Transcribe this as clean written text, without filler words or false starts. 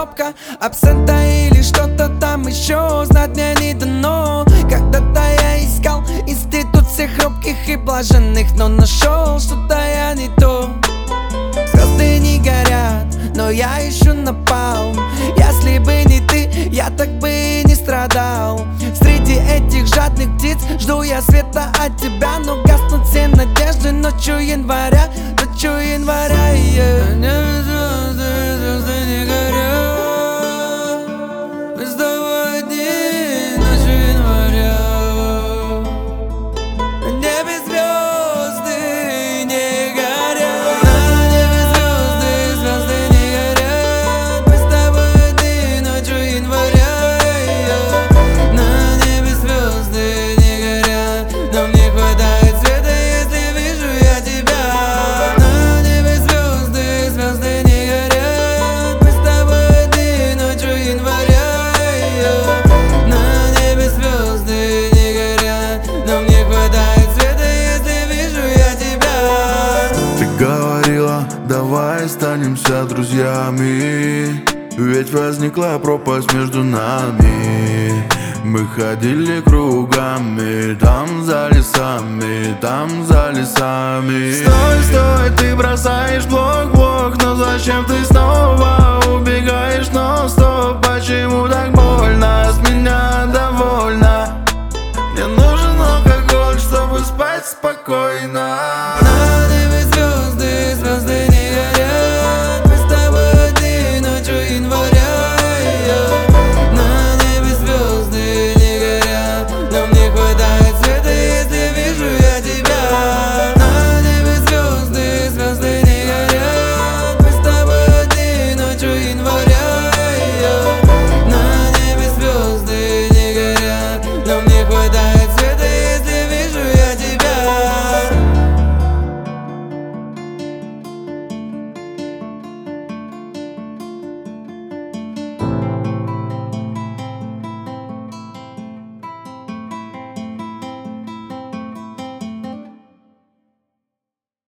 пробка абсента или что-то там еще, знать мне не дано. Когда-то я искал институт всех робких и блаженных, но нашел что-то я не то. Звезды не горят, но я ищу напалм. Если бы не ты, я так бы и не страдал. Среди этих жадных птиц жду я света от тебя, но гаснут все надежды ночью января, ночью января. Звезды не горят, мы с тобой одни ночью января. На небе звезды не горят, на небе звезды не горят, мы с тобой одни ночью января. На небе звезды не горят, но мне хватает света, если вижу я тебя. На небе звезды не горят, мы с тобой одни ночью января. На небе звезды не горят, но мне хватает света, если вижу я тебя. Ты говорила, давай останемся друзьями, ведь возникла пропасть между нами. Мы ходили кругами, там за лесами, там за лесами. Стой, стой, ты бросаешь блок, но зачем ты снова убегаешь? Но стоп, почему так?